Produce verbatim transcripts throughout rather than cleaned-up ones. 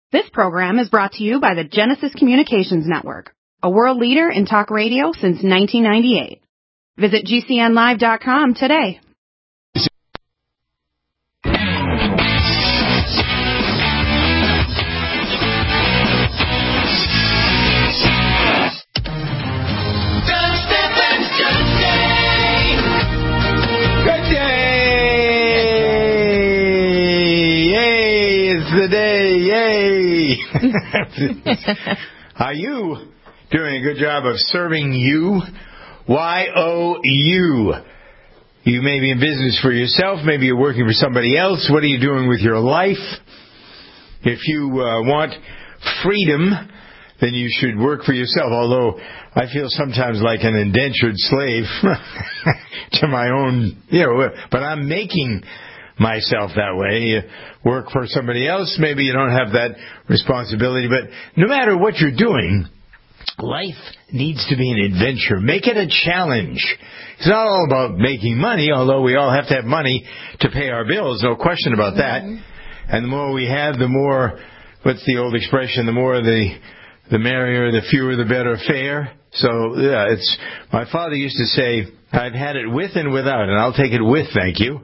This program is brought to you by the Genesis Communications Network, a world leader in talk radio since nineteen ninety-eight. Visit G C N live dot com today. Are you doing a good job of serving you? Y O U. You may be in business for yourself. Maybe you're working for somebody else. What are you doing with your life? If you uh, want freedom, then you should work for yourself. Although I feel sometimes like an indentured slave to my own, you know, but I'm making myself that way. You work for somebody else, maybe you don't have that responsibility, but no matter what you're doing, life needs to be an adventure. Make it a challenge. It's not all about making money, although we all have to have money to pay our bills, no question about that. Mm-hmm. And the more we have, the more, what's the old expression, the more the the merrier, the fewer the better fare. So, yeah, it's, my father used to say, I've had it with and without, and I'll take it with, thank you.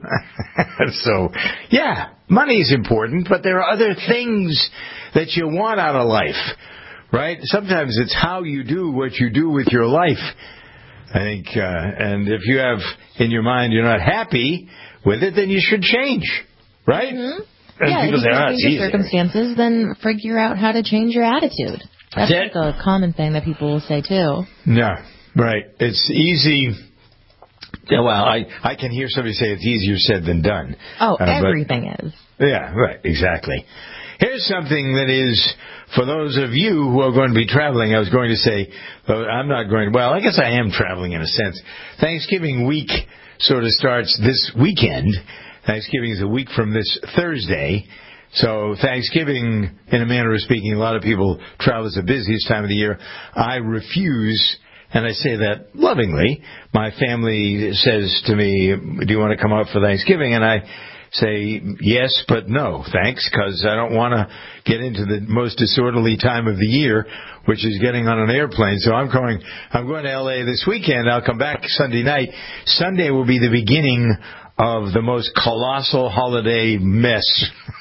So, yeah, money is important, but there are other things that you want out of life, right? Sometimes it's how you do what you do with your life, I think. Uh, and if you have in your mind you're not happy with it, then you should change, right? Mm-hmm. And yeah, people if you say, oh, change your circumstances, then figure out how to change your attitude. That's like a common thing that people will say, too. Yeah, right. It's easy. Yeah, well, I, I can hear somebody say it's easier said than done. Oh, uh, everything but, is. Yeah, right, exactly. Here's something that is, for those of you who are going to be traveling, I was going to say, well, I'm not going, well, I guess I am traveling in a sense. Thanksgiving week sort of starts this weekend. Thanksgiving is a week from this Thursday. So Thanksgiving, in a manner of speaking, a lot of people travel. It's the busiest time of the year. I refuse, and I say that lovingly. My family says to me, do you want to come out for Thanksgiving? And I say yes, but no, thanks, because I don't want to get into the most disorderly time of the year, which is getting on an airplane. So I'm going, I'm going to L A this weekend. I'll come back Sunday night. Sunday will be the beginning of the most colossal holiday mess.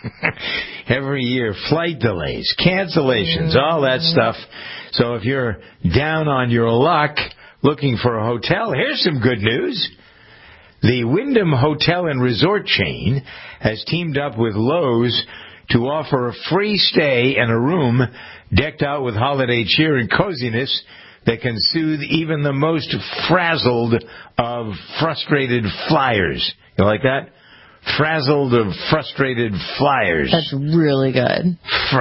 Every year, flight delays, cancellations, all that stuff. So if you're down on your luck looking for a hotel, here's some good news. The Wyndham Hotel and Resort chain has teamed up with Lowe's to offer a free stay and a room decked out with holiday cheer and coziness that can soothe even the most frazzled of frustrated flyers. You like that? Frazzled of frustrated flyers. That's really good.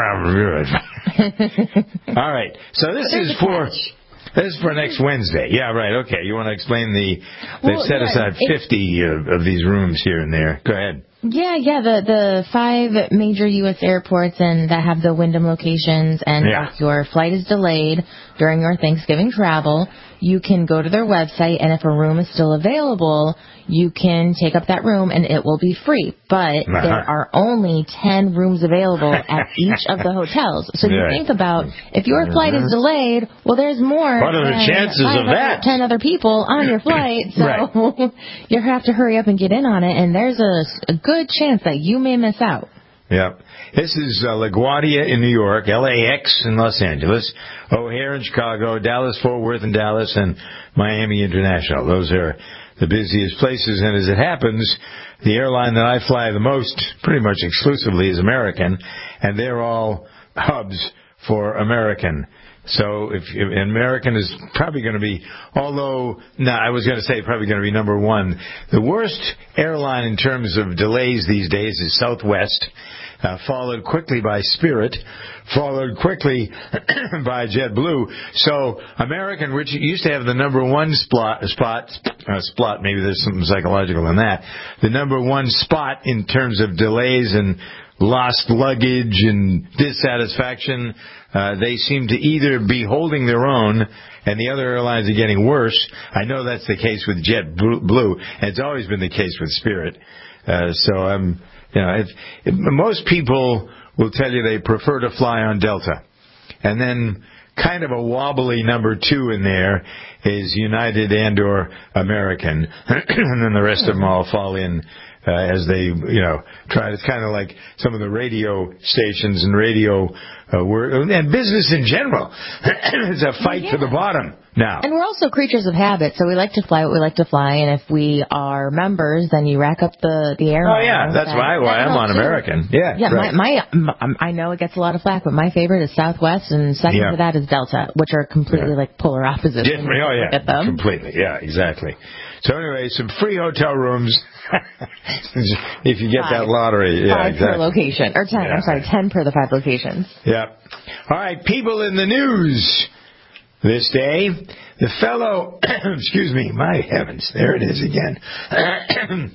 All right. So this is for this is for next Wednesday. Yeah, right. Okay. You want to explain the? They've well, set yeah, aside fifty of, of these rooms here and there. Go ahead. Yeah, yeah. The the five major U S airports and that have the Wyndham locations, and yeah. if your flight is delayed during your Thanksgiving travel, you can go to their website, and if a room is still available, you can take up that room, and it will be free. But uh-huh. there are only ten rooms available at each of the hotels. So you right. think about, if your flight is delayed, well, there's more What are the chances of that? ten other people on your flight, so right. you have to hurry up and get in on it, and there's a, a good chance that you may miss out. Yeah. This is uh, LaGuardia in New York, L A X in Los Angeles, O'Hare in Chicago, Dallas-Fort Worth in Dallas, and Miami International. Those are the busiest places, and as it happens, the airline that I fly the most, pretty much exclusively, is American, and they're all hubs for American. So if, if American is probably going to be, although, no, I was going to say probably going to be number one. The worst airline in terms of delays these days is Southwest, uh, followed quickly by Spirit, followed quickly by JetBlue. So American, which used to have the number one spot, spot, uh, spot, maybe there's something psychological in that, the number one spot in terms of delays and lost luggage and dissatisfaction, uh, they seem to either be holding their own and the other airlines are getting worse. I know that's the case with JetBlue, and it's always been the case with Spirit. Uh, so I'm, you know, if, if most people will tell you they prefer to fly on Delta. And then kind of a wobbly number two in there is United and or American. And then the rest of them all fall in uh, as they, you know, try. It's kind of like some of the radio stations and radio uh, work, and business in general. It's a fight yeah. to the bottom now. And we're also creatures of habit, so we like to fly what we like to fly, and if we are members, then you rack up the, the air. Oh, yeah, that's that, why, why I'm on too. American. Yeah, yeah. Right. My, my, I know it gets a lot of flack, but my favorite is Southwest, and second yeah. to that is Delta, which are completely yeah. like polar opposites. Different, oh, yeah, at them. completely. Yeah, exactly. So anyway, some free hotel rooms if you get five. that lottery. Yeah, five exactly. per location, or ten. Yeah. I'm sorry, ten per the five locations. Yeah. All right, people in the news this day. The fellow, excuse me, my heavens, there it is again.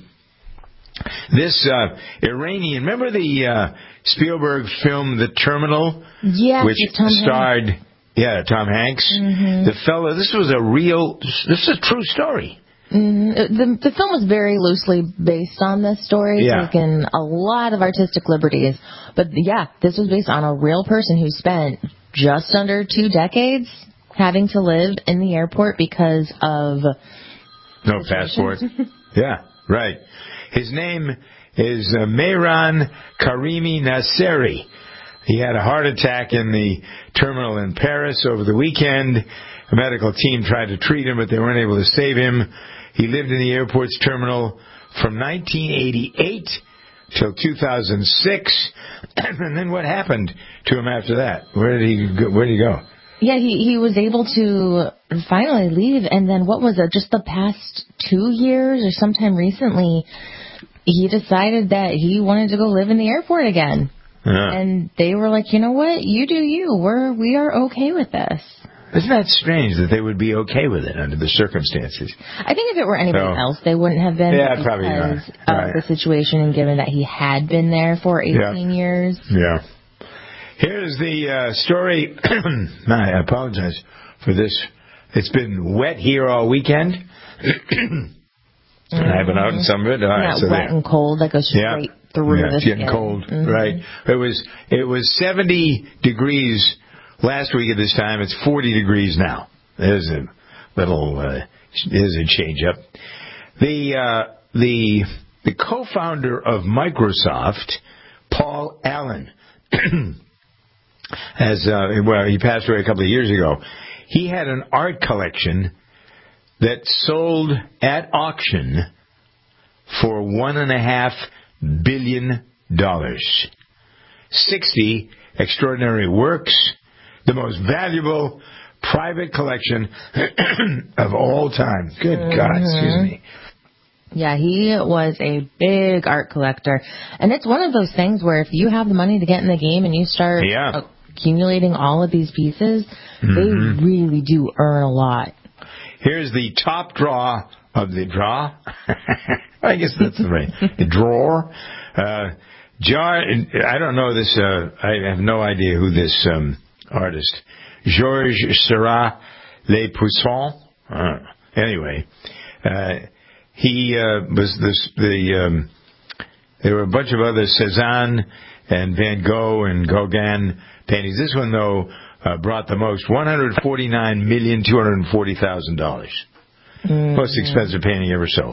This uh, Iranian, remember the uh, Spielberg film The Terminal? Yes, which Tom starred, Hanks. yeah, Tom Hanks. Mm-hmm. The fellow, this was a real, this is a true story. Mm-hmm. The, the film was very loosely based on this story, yeah. taking a lot of artistic liberties. But yeah, this was based on a real person who spent just under two decades having to live in the airport because of no passport. Yeah, right. His name is uh, Mehran Karimi Nasseri. He had a heart attack in the terminal in Paris over the weekend. A medical team tried to treat him, but they weren't able to save him. He lived in the airport's terminal from nineteen eighty-eight till two thousand six. And then what happened to him after that? Where did he go? Where did he go? Yeah, he, he was able to finally leave, and then what was it, just the past two years or sometime recently, he decided that he wanted to go live in the airport again. Yeah. And they were like, you know what, you do you. We're, we are okay with this. Isn't that strange that they would be okay with it under the circumstances? I think if it were anybody so, else, they wouldn't have been yeah, because probably not. of Right. the situation, and given that he had been there for eighteen yeah. years. Yeah. Here's the uh, story. I apologize for this. It's been wet here all weekend. mm-hmm. I've been out in some of it. All right, Not so wet there. and cold that goes straight yeah. through yeah, the it's getting skin. cold, Mm-hmm. right? It was it was seventy degrees last week at this time. It's forty degrees now. There's a little uh, there's a change up. The uh, the the co-founder of Microsoft, Paul Allen. As uh, well, he passed away a couple of years ago. He had an art collection that sold at auction for one and a half billion dollars. Sixty extraordinary works, the most valuable private collection of all time. Good mm-hmm. God, excuse me. Yeah, he was a big art collector. And it's one of those things where if you have the money to get in the game and you start yeah. accumulating all of these pieces, mm-hmm. they really do earn a lot. Here's the top draw of the draw. I guess that's the right. The drawer. Uh, Jar, I don't know this. Uh, I have no idea who this um, artist. Georges Seurat Les Poussons. Uh, anyway, uh, he uh, was this, the. Um, there were a bunch of other Cézanne and Van Gogh and Gauguin paintings. This one, though, uh, brought the most, one hundred forty-nine million two hundred forty thousand dollars. Mm. Most expensive painting ever sold.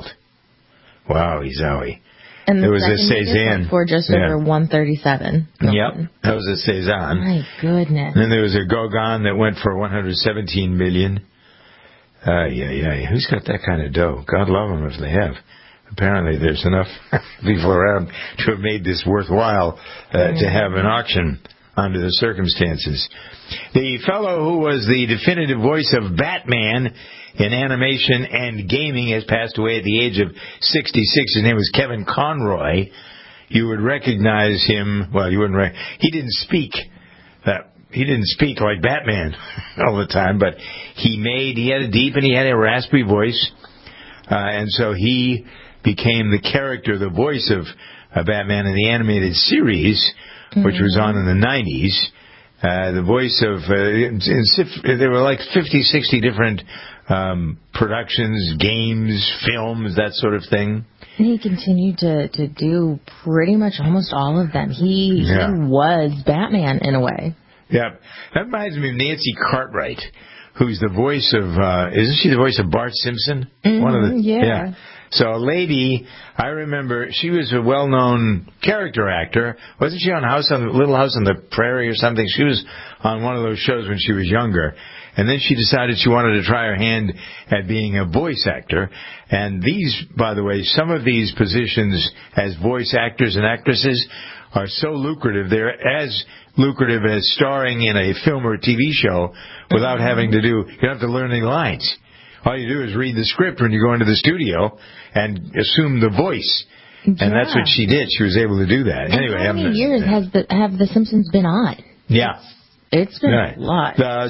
Wow, zowie. And it was a Cézanne for just yeah. over one thirty-seven. Yep, that was a Cézanne. My goodness. And then there was a Gauguin that went for one hundred seventeen million. Uh, yeah, yeah. Who's got that kind of dough? God love them if they have. Apparently, there's enough people around to have made this worthwhile uh, mm. to have an auction under the circumstances. The fellow who was the definitive voice of Batman in animation and gaming has passed away at the age of sixty-six. His name was Kevin Conroy. You would recognize him. Well, you wouldn't. Rec- he didn't speak. That he didn't speak like Batman all the time, but he made. He had a deep and he had a raspy voice, uh, and so he became the character, the voice of uh, Batman in the animated series, mm-hmm. which was on in the nineties. Uh, the voice of, uh, there were like fifty, sixty different um, productions, games, films, that sort of thing. And he continued to, to do pretty much almost all of them. He, yeah. he was Batman in a way. Yeah. That reminds me of Nancy Cartwright, who's the voice of, uh, isn't she the voice of Bart Simpson? Mm-hmm, One of the, yeah. yeah. So a lady, I remember, she was a well-known character actor. Wasn't she on House on Little House on the Prairie or something? She was on one of those shows when she was younger. And then she decided she wanted to try her hand at being a voice actor. And these, by the way, some of these positions as voice actors and actresses are so lucrative. They're as lucrative as starring in a film or a T V show without having to do, you don't have to learn any lines. All you do is read the script when you go into the studio and assume the voice. Yeah. And that's what she did. She was able to do that. And anyway, how many I'm, years uh, has the, have The Simpsons been on? Yeah. It's been right. a lot. The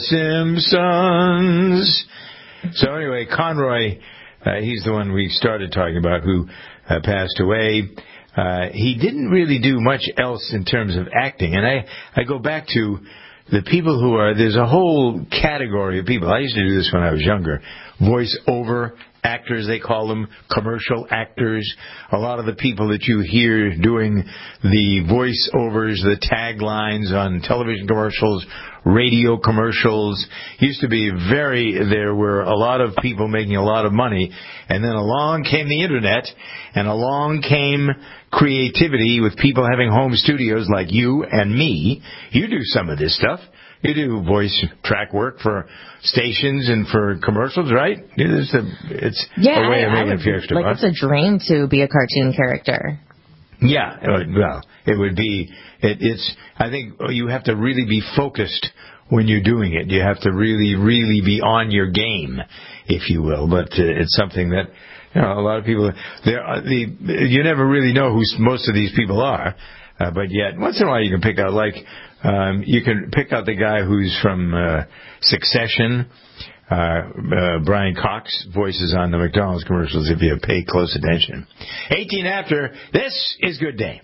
Simpsons. So anyway, Conroy, uh, he's the one we started talking about who uh, passed away. Uh, he didn't really do much else in terms of acting. And I, I go back to the people who are, there's a whole category of people. I used to do this when I was younger. Voice-over actors, they call them, commercial actors. A lot of the people that you hear doing the voice-overs, the taglines on television commercials, radio commercials, used to be very, there were a lot of people making a lot of money. And then along came the Internet, and along came creativity with people having home studios like you and me. You do some of this stuff. You do voice track work for stations and for commercials, right? It's a, it's yeah, a way of I, making I a few extra like bucks. It's a dream to be a cartoon character. Yeah, well, it would be, it, it's, I think you have to really be focused when you're doing it. You have to really, really be on your game, if you will. But uh, it's something that, you know, a lot of people, there are the, you never really know who most of these people are. Uh, but yet, once in a while you can pick out, like, um, you can pick out the guy who's from uh, Succession. Uh, uh, Brian Cox voices on the McDonald's commercials if you pay close attention. eighteen after, this is Good Day.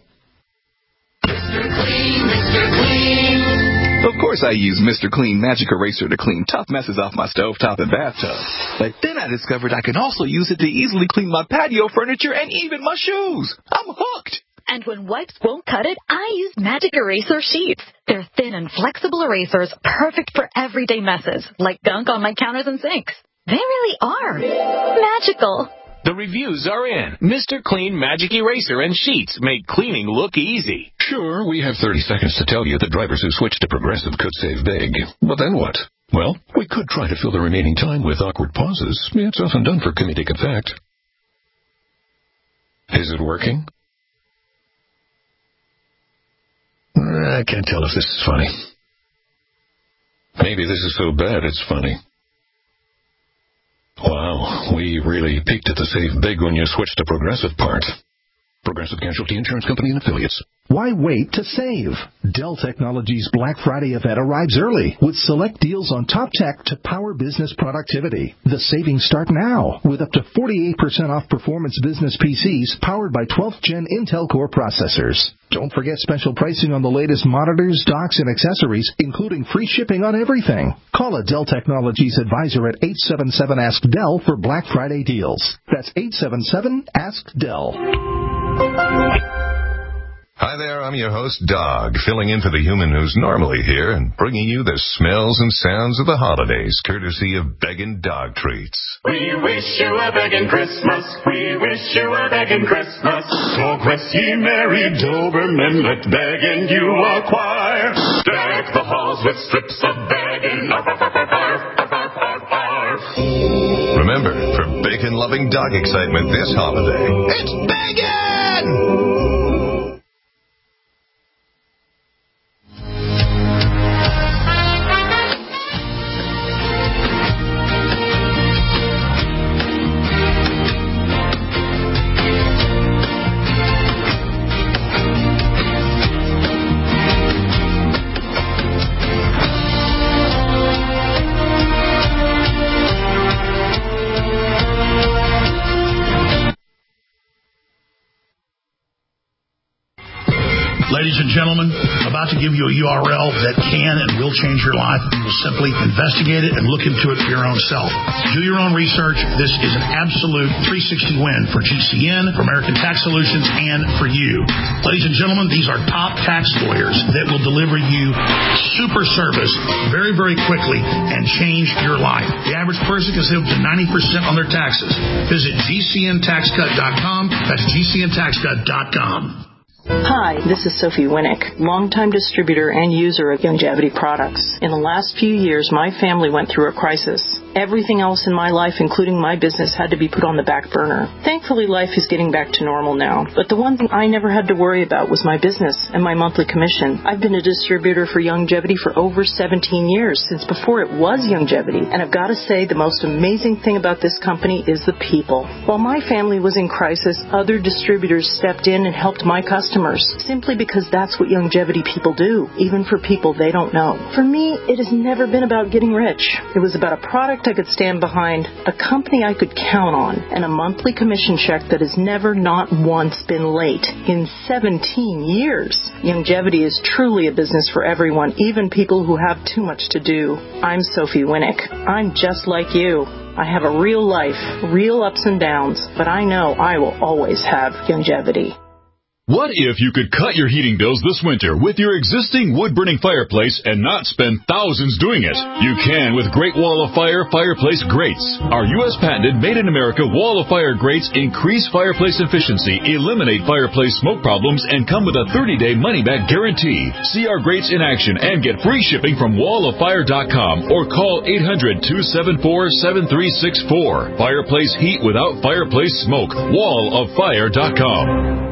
Mister Clean, Mister Clean. Of course I use Mister Clean Magic Eraser to clean tough messes off my stovetop and bathtub. But then I discovered I can also use it to easily clean my patio furniture and even my shoes. I'm hooked. And when wipes won't cut it, I use Magic Eraser Sheets. They're thin and flexible erasers, perfect for everyday messes, like gunk on my counters and sinks. They really are magical. The reviews are in. Mister Clean Magic Eraser and Sheets make cleaning look easy. Sure, we have thirty seconds to tell you that drivers who switch to Progressive could save big. But then what? Well, we could try to fill the remaining time with awkward pauses. It's often done for comedic effect. Is it working? I can't tell if this is funny. Maybe this is so bad it's funny. Wow, we really peaked at the save big when you switched to Progressive part. Progressive Casualty Insurance Company and Affiliates. Why wait to save? Dell Technologies Black Friday event arrives early with select deals on top tech to power business productivity. The savings start now with up to forty-eight percent off performance business P Cs powered by twelfth gen Intel Core processors. Don't forget special pricing on the latest monitors, docks, and accessories, including free shipping on everything. Call a Dell Technologies advisor at eight seven seven ask Dell for Black Friday deals. That's eight seven seven ask Dell. Hi there, I'm your host, Dog, filling in for the human who's normally here and bringing you the smells and sounds of the holidays, courtesy of Beggin' Dog Treats. We wish you a beggin' Christmas, we wish you a beggin' Christmas. So rest ye merry Doberman, let beggin' you acquire. Deck the halls with strips of beggin', arf, arf, arf, arf, arf, arf, arf. Remember, for bacon-loving dog excitement this holiday, it's Beggin'! Ladies and gentlemen, about about to give you a U R L that can and will change your life. You will simply investigate it and look into it for your own self. Do your own research. This is an absolute three sixty win for G C N, for American Tax Solutions, and for you. Ladies and gentlemen, these are top tax lawyers that will deliver you super service very, very quickly and change your life. The average person can save up to ninety percent on their taxes. Visit G C N tax cut dot com. That's G C N tax cut dot com. Hi, this is Sophie Winnick, longtime distributor and user of Youngevity products. In the last few years, my family went through a crisis. Everything else in my life, including my business, had to be put on the back burner. Thankfully, life is getting back to normal now. But the one thing I never had to worry about was my business and my monthly commission. I've been a distributor for Youngevity for over seventeen years, since before it was Youngevity. And I've got to say, the most amazing thing about this company is the people. While my family was in crisis, other distributors stepped in and helped my customers, simply because that's what Youngevity people do, even for people they don't know. For me, it has never been about getting rich. It was about a product I could stand behind, a company I could count on, and a monthly commission check that has never not once been late in seventeen years. Youngevity is truly a business for everyone, even people who have too much to do. I'm Sophie Winnick. I'm just like you. I have a real life, real ups and downs, but I know I will always have Youngevity. What if you could cut your heating bills this winter with your existing wood-burning fireplace and not spend thousands doing it? You can with Great Wall of Fire fireplace grates. Our U S patented made-in-America Wall of Fire grates increase fireplace efficiency, eliminate fireplace smoke problems, and come with a thirty-day money-back guarantee. See our grates in action and get free shipping from wall of fire dot com or call eight hundred, two seven four, seven three six four. Fireplace heat without fireplace smoke. wall of fire dot com.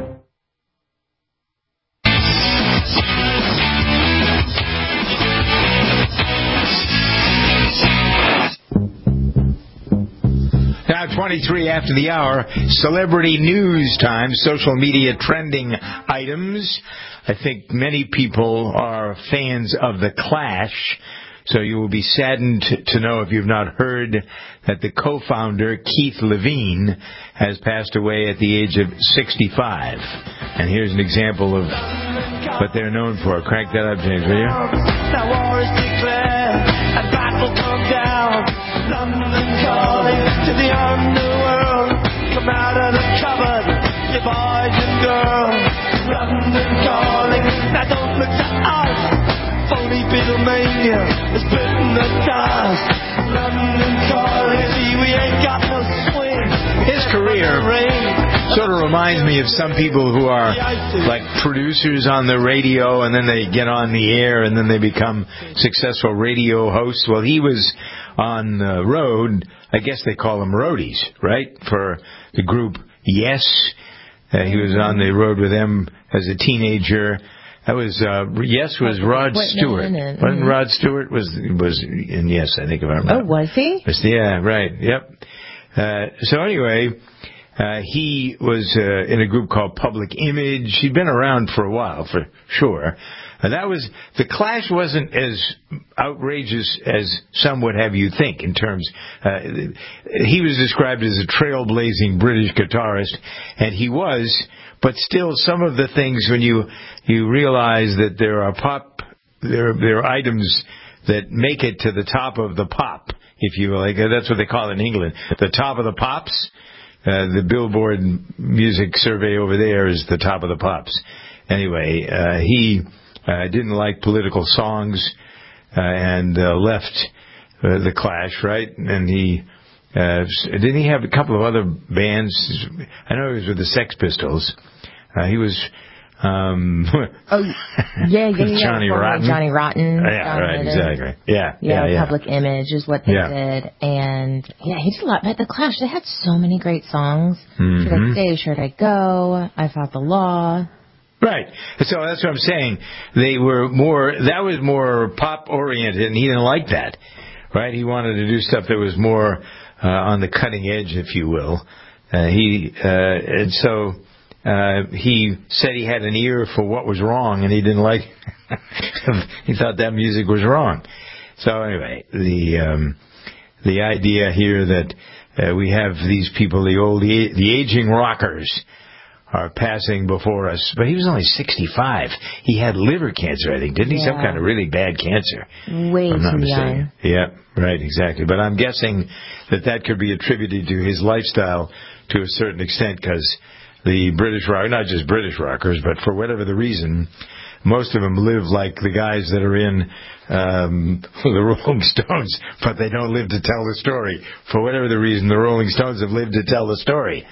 Now, twenty-three after the hour, celebrity news time, social media trending items. I think many people are fans of The Clash, so you will be saddened to know, if you've not heard, that the co-founder, Keith Levine, has passed away at the age of sixty-five. And here's an example of what they're known for. Crank that up, James, will you? Now war is declared, and battle come down. London calling to the underworld. Come out of the cupboard, you boys and girls. London calling, now don't look to us. Phony Beatlemania is bitten the dust. London calling, see we ain't got no swing. His career sort of reminds me of some people who are like producers on the radio, and then they get on the air, and then they become successful radio hosts. Well, he was on the road. I guess they call them roadies, right? For the group Yes. Uh, he was on the road with them as a teenager. That was uh, Yes was Rod Stewart. And, Wasn't Rod Stewart was was in Yes, I think, if I remember. Oh, was he? Yeah, right. Yep. Uh, so anyway, uh, he was uh, in a group called Public Image. He'd been around for a while, for sure. And that was, the Clash wasn't as outrageous as some would have you think in terms, uh, he was described as a trailblazing British guitarist, and he was, but still some of the things, when you, you realize that there are pop, there, there are items that make it to the top of the pop, if you like, that's what they call it in England, the top of the pops. Uh, the Billboard music survey over there is the top of the pops. Anyway, uh, he, Uh, didn't like political songs, uh, and uh, left uh, the Clash, right? And he uh, didn't he have a couple of other bands? I know he was with the Sex Pistols. Uh, he was um, oh yeah, yeah, yeah, Johnny Rotten. Johnny Rotten. Yeah, John right, Lennon. exactly. Yeah, yeah, yeah, yeah. Public Image is what they yeah. did, and yeah, he did a lot. But the Clash, they had so many great songs. Mm-hmm. Should I Stay? Should I Go? I Fought the Law. Right. So that's what I'm saying. They were more, that was more pop-oriented, and he didn't like that. Right? He wanted to do stuff that was more uh, on the cutting edge, if you will. Uh, he, uh, and so uh, he said he had an ear for what was wrong, and he didn't like, he thought that music was wrong. So anyway, the, um, the idea here that uh, we have these people, the old, the aging rockers, are passing before us. But he was only sixty-five. He had liver cancer, I think, didn't he? Yeah. Some kind of really bad cancer. Way if I'm not too mistaken. young. Yeah, right, exactly. But I'm guessing that that could be attributed to his lifestyle to a certain extent, because the British rock, not just British rockers, but for whatever the reason, most of them live like the guys that are in um, the Rolling Stones, but they don't live to tell the story. For whatever the reason, the Rolling Stones have lived to tell the story.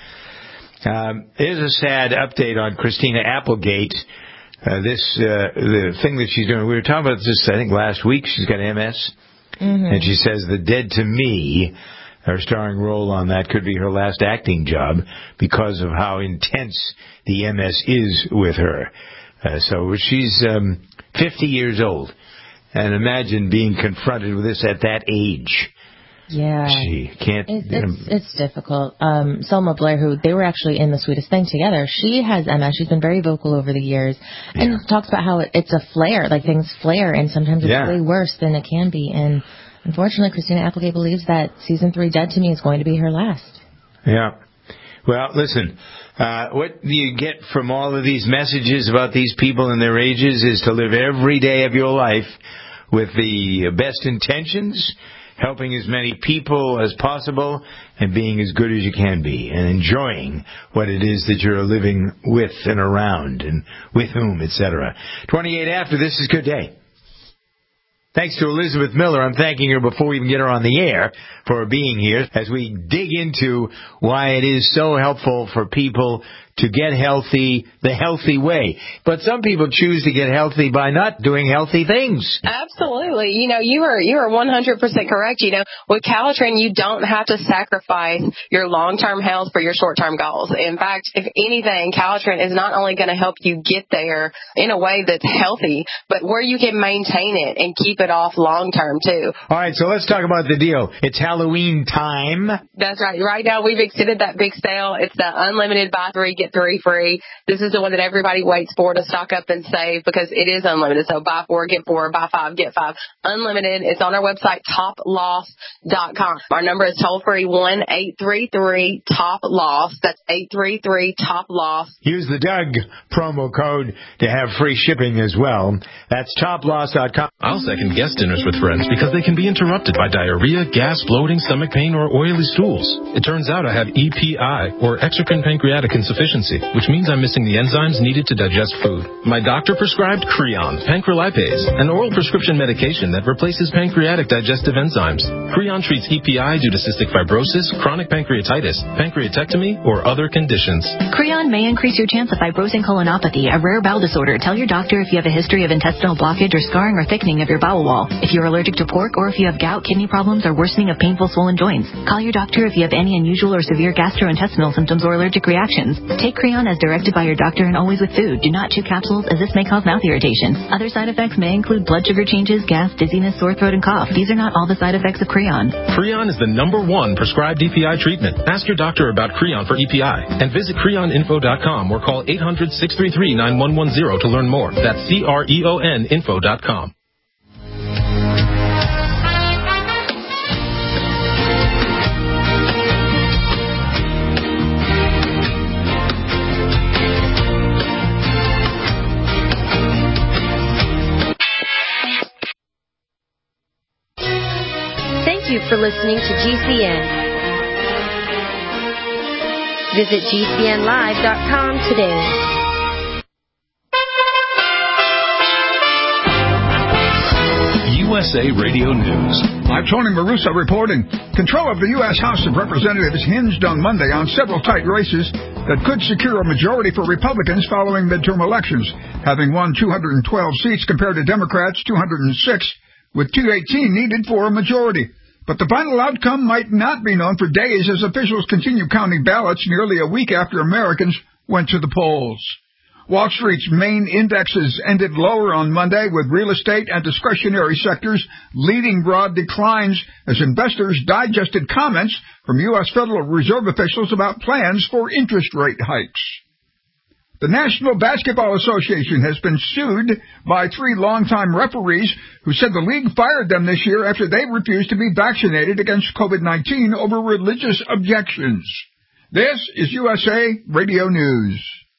Um, here's a sad update on Christina Applegate. Uh, this uh, the thing that she's doing. We were talking about this, I think, last week. She's got M S, mm-hmm. and she says the Dead to Me, her starring role on that, could be her last acting job because of how intense the M S is with her. Uh, so she's um, fifty years old, and imagine being confronted with this at that age. Yeah, she can't. It, it's it's difficult. Um, Selma Blair, who they were actually in The Sweetest Thing together, she has M S. She's been very vocal over the years, and yeah. talks about how it, it's a flare, like things flare, and sometimes it's yeah. way worse than it can be. And unfortunately, Christina Applegate believes that season three, Dead to Me, is going to be her last. Yeah. Well, listen. Uh, what you get from all of these messages about these people and their ages is to live every day of your life with the best intentions, helping as many people as possible, and being as good as you can be, and enjoying what it is that you're living with and around, and with whom, et cetera. twenty-eight after, this is Good Day. Thanks to Elizabeth Miller. I'm thanking her before we even get her on the air for being here as we dig into why it is so helpful for people to get healthy the healthy way. But some people choose to get healthy by not doing healthy things. Absolutely. You know, you are you are one hundred percent correct. You know, with Calitrin, you don't have to sacrifice your long-term health for your short-term goals. In fact, if anything, Calitrin is not only going to help you get there in a way that's healthy, but where you can maintain it and keep it off long-term, too. All right, so let's talk about the deal. It's Halloween time. That's right. Right now, we've extended that big sale. It's the unlimited buy three, get three free. This is the one that everybody waits for to stock up and save because it is unlimited. So buy four, get four, buy five, get five. Unlimited. It's on our website, top loss dot com. Our number is toll free one eight three three top loss. That's eight three three top loss. Use the Doug promo code to have free shipping as well. That's top loss dot com. I'll second guest dinners with friends because they can be interrupted by diarrhea, gas, bloating, stomach pain, or oily stools. It turns out I have E P I, or exocrine pancreatic insufficiency, which means I'm missing the enzymes needed to digest food. My doctor prescribed Creon, pancrelipase, an oral prescription medication that replaces pancreatic digestive enzymes. Creon treats E P I due to cystic fibrosis, chronic pancreatitis, pancreatectomy, or other conditions. Creon may increase your chance of fibrosing colonopathy, a rare bowel disorder. Tell your doctor if you have a history of intestinal blockage or scarring or thickening of your bowel wall. If you're allergic to pork, or if you have gout, kidney problems, or worsening of painful swollen joints. Call your doctor if you have any unusual or severe gastrointestinal symptoms or allergic reactions. Take Creon as directed by your doctor and always with food. Do not chew capsules as this may cause mouth irritation. Other side effects may include blood sugar changes, gas, dizziness, sore throat, and cough. These are not all the side effects of Creon. Creon is the number one prescribed E P I treatment. Ask your doctor about Creon for E P I and visit creon info dot com or call eight hundred, six three three, nine one one zero to learn more. That's C R E O N info dot com. Thank you for listening to G C N. Visit G C N live dot com today. U S A Radio News. I'm Tony Maruso reporting. Control of the U S House of Representatives hinged on Monday on several tight races that could secure a majority for Republicans following midterm elections, having won two hundred twelve seats compared to Democrats' two hundred six, with two hundred eighteen needed for a majority. But the final outcome might not be known for days as officials continue counting ballots nearly a week after Americans went to the polls. Wall Street's main indexes ended lower on Monday, with real estate and discretionary sectors leading broad declines as investors digested comments from U S Federal Reserve officials about plans for interest rate hikes. The National Basketball Association has been sued by three longtime referees who said the league fired them this year after they refused to be vaccinated against COVID nineteen over religious objections. This is U S A Radio News.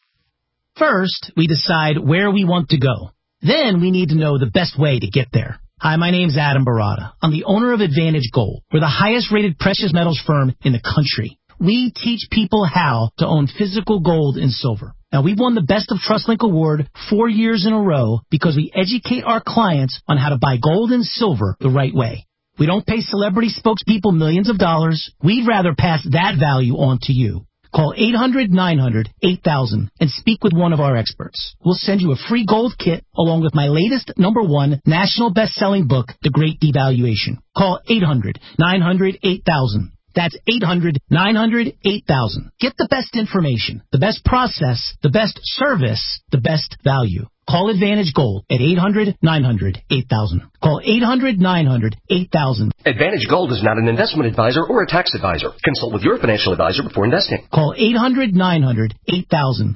First, we decide where we want to go. Then we need to know the best way to get there. Hi, my name's Adam Barada. I'm the owner of Advantage Gold. We're the highest-rated precious metals firm in the country. We teach people how to own physical gold and silver. Now, we've won the Best of TrustLink Award four years in a row because we educate our clients on how to buy gold and silver the right way. We don't pay celebrity spokespeople millions of dollars. We'd rather pass that value on to you. Call eight hundred nine hundred eight thousand and speak with one of our experts. We'll send you a free gold kit along with my latest number one national best-selling book, The Great Devaluation. Call eight hundred nine hundred eight thousand. That's eight hundred nine hundred eight thousand. Get the best information, the best process, the best service, the best value. Call Advantage Gold at eight hundred nine hundred eight thousand. Call eight hundred nine hundred eight thousand. Advantage Gold is not an investment advisor or a tax advisor. Consult with your financial advisor before investing. Call eight hundred nine hundred eight thousand.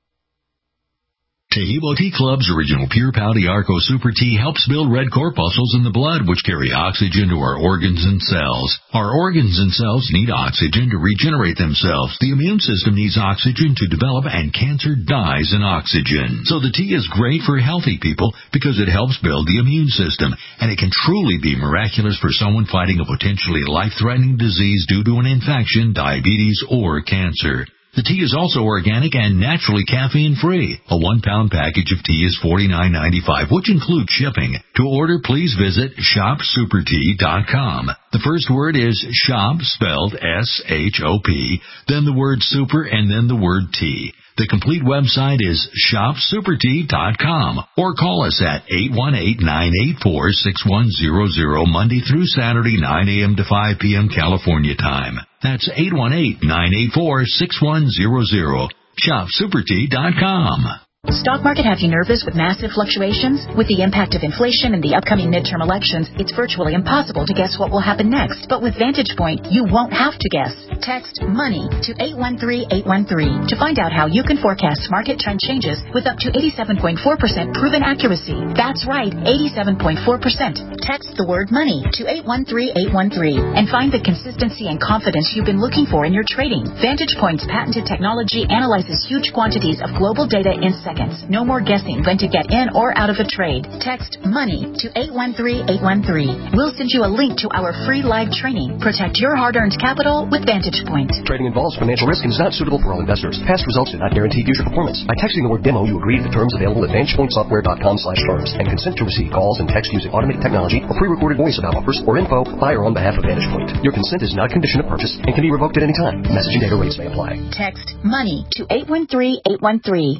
Tahibo Tea Club's original Pure Pau Arco Super Tea helps build red corpuscles in the blood, which carry oxygen to our organs and cells. Our organs and cells need oxygen to regenerate themselves. The immune system needs oxygen to develop, and cancer dies in oxygen. So the tea is great for healthy people because it helps build the immune system, and it can truly be miraculous for someone fighting a potentially life-threatening disease due to an infection, diabetes, or cancer. The tea is also organic and naturally caffeine-free. A one-pound package of tea is forty-nine ninety-five, which includes shipping. To order, please visit shop super tea dot com. The first word is shop, spelled S H O P, then the word super, and then the word tea. The complete website is shop super tea dot com, or call us at eight one eight, nine eight four, six one zero zero Monday through Saturday, nine a.m. to five p.m. California time. That's eight one eight, nine eight four, six one zero zero. shop super tea dot com. Stock market have you nervous with massive fluctuations? With the impact of inflation and the upcoming midterm elections, it's virtually impossible to guess what will happen next. But with Vantage Point, you won't have to guess. Text MONEY to eight one three eight one three to find out how you can forecast market trend changes with up to eighty-seven point four percent proven accuracy. That's right, eighty-seven point four percent. Text the word MONEY to eight one three eight one three and find the consistency and confidence you've been looking for in your trading. Vantage Point's patented technology analyzes huge quantities of global data in seconds. No more guessing when to get in or out of a trade. Text MONEY to eight one three eight one three. We'll send you a link to our free live training. Protect your hard-earned capital with Vantage Point. Trading involves financial risk and is not suitable for all investors. Past results do not guarantee future performance. By texting the word demo, you agree to the terms available at vantage point software dot com slash terms and consent to receive calls and text using automated technology or pre-recorded voice about offers or info by or on behalf of Vantage Point. Your consent is not a condition of purchase and can be revoked at any time. Messaging data rates may apply. Text MONEY to eight one three eight one three.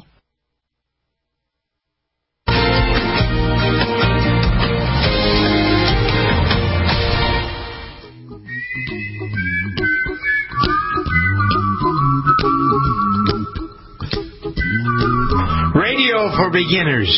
Radio for beginners.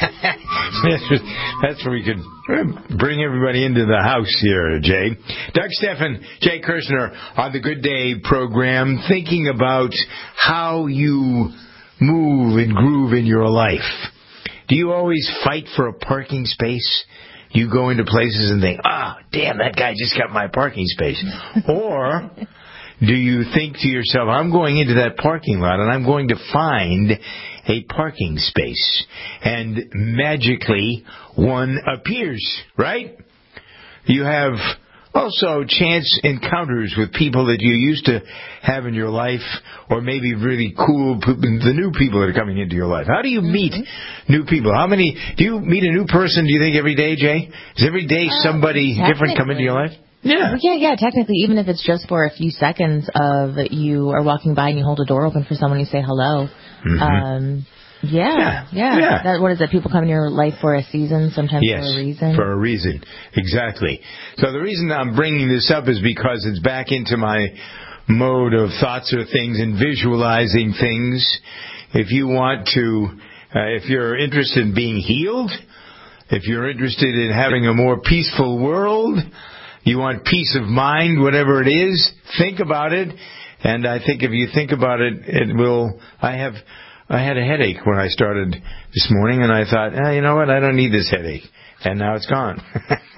That's where we could bring everybody into the house here, Jay. Doug Steffen, Jay Kirshner on the Good Day program, thinking about how you move and groove in your life. Do you always fight for a parking space? Do you go into places and think, ah, oh, damn, that guy just got my parking space? Or do you think to yourself, I'm going into that parking lot and I'm going to find a parking space, and magically one appears, right? You have also chance encounters with people that you used to have in your life, or maybe really cool, the new people that are coming into your life. How do you meet mm-hmm. new people? How many, do you meet a new person, do you think, every day, Jay? Is every day somebody uh, different come into your life? Yeah. yeah, yeah, technically, even if it's just for a few seconds of you are walking by and you hold a door open for someone, you say hello. Mm-hmm. Um, yeah, yeah. yeah. yeah. That, what is it? People come in your life for a season, sometimes yes, for a reason. for a reason. Exactly. So the reason I'm bringing this up is because it's back into my mode of thoughts or things and visualizing things. If you want to, uh, if you're interested in being healed, if you're interested in having a more peaceful world, you want peace of mind, whatever it is, think about it. And I think if you think about it, it will, I have, I had a headache when I started this morning, and I thought, eh, you know what, I don't need this headache. And now it's gone.